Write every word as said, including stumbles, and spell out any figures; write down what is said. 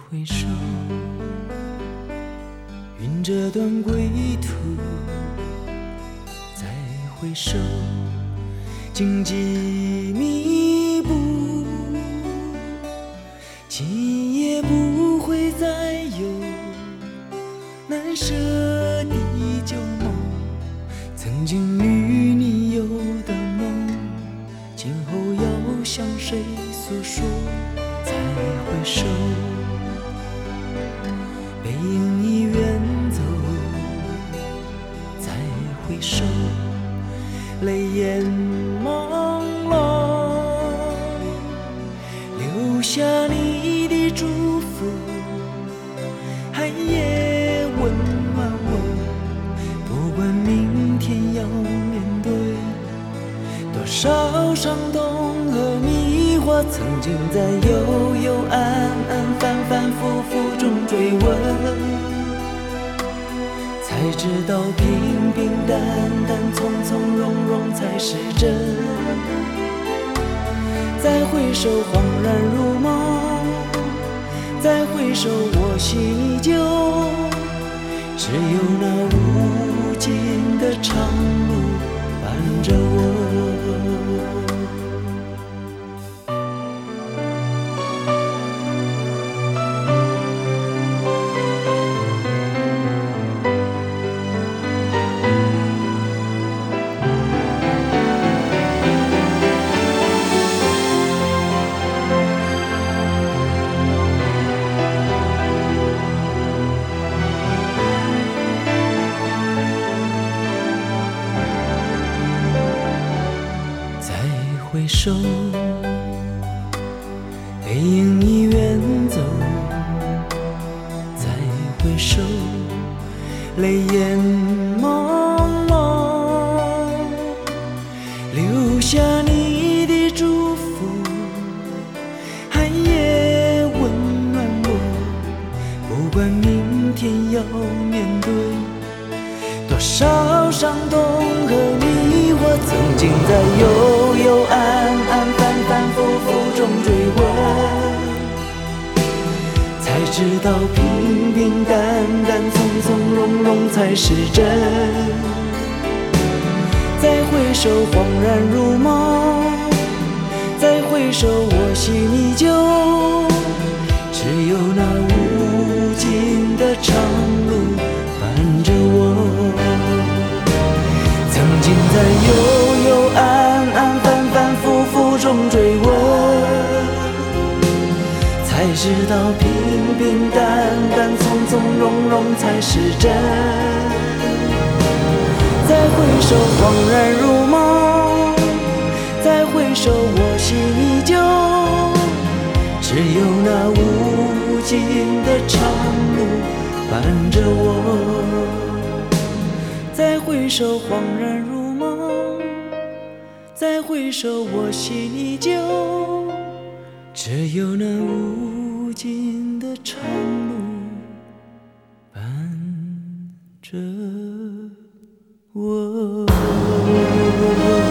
回首，云这段归途，再回首，荆棘密布，今夜不会再有难舍的旧梦，曾经与你有的梦，今后要向谁诉说？再回首，背影已远走，再回首，泪眼朦胧，留下你的祝福，寒夜温暖我，不管明天要面对多少伤痛和迷惑，曾经在幽幽暗暗反反复复中追问，才知道平平淡淡从从容容才是真。再回首恍然如梦，再回首我心依旧，只有那无尽的长路伴着我。回首，背影已远走，再回首，泪眼朦胧，留下你的祝福，寒夜温暖我，不管明天要面对多少伤痛和迷惑，曾经在幽幽暗暗反反复复中追问，才知道平平淡淡从从容容才是真。再回首恍然如梦，再回首我心依旧，只有那无尽的长路伴着我。曾经在幽幽暗暗反反复复中追问，才知道平平淡淡从从容容才是真。再回首恍然如梦，再回首我心依旧，只有那无尽的长路伴着我。再回首恍然如梦，再回首我心依旧，只有那无尽的长路伴着我。